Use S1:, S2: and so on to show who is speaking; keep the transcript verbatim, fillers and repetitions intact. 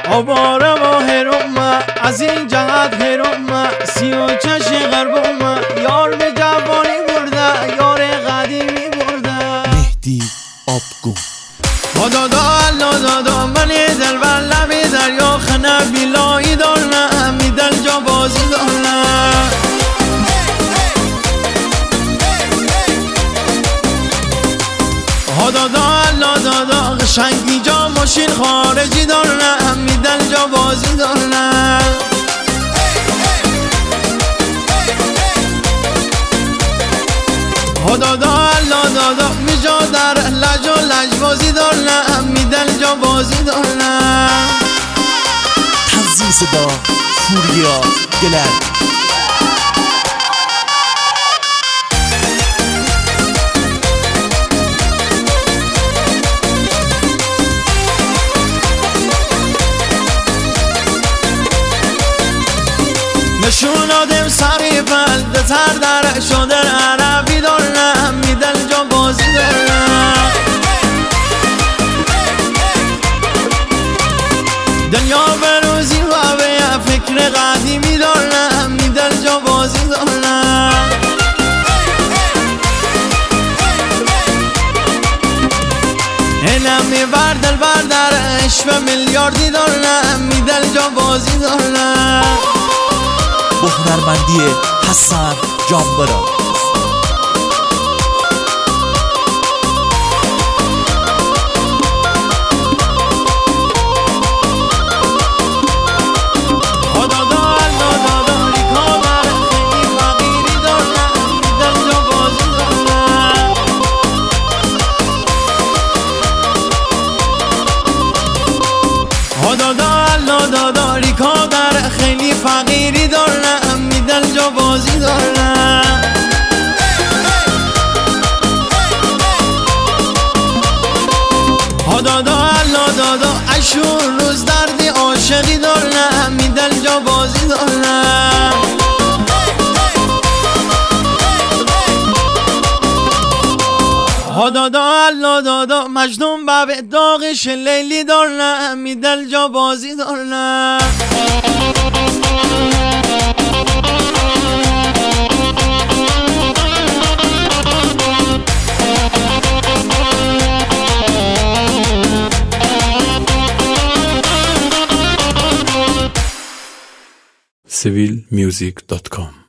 S1: آواره و هرم از این جهت هرم سی و چش غربم یار به جوانی برده یار قدیمی برده
S2: مهدی آبگون
S1: دادا الله دادا من دل بر لب دریا خنه بیلایی دارم می دل جا بازی دارم دادا الله دادا قشنگی جا ماشین خارجی دارم می دل جا بازی دارم دادا الله دادا می جا در لج و لجبازی دارم می دل جا بازی دارم
S2: تنظیم صدا فوریا گلر
S1: نشون آدم سری بلده تر در شده عربی دارم می دل جا بازی دارم دنیا بروزی و به فکر قدیمی دارم می دل جا بازی دارم اینم می بردل بردر عشق میلیاردی دارم می دل جا بازی دارم
S2: با هنرمندی حسن جانبرا
S1: دادا الله دادا ریکا در خیلی فقیری دارم می دل جا بازی دارم دادا الله دادا اشور روز دردی عاشقی دارم می دل جا بازی دارم دادا الله دادا مجنون به داغش لیلی دارم می دل جا بازی دارم
S3: سیویل میوزیک دات کام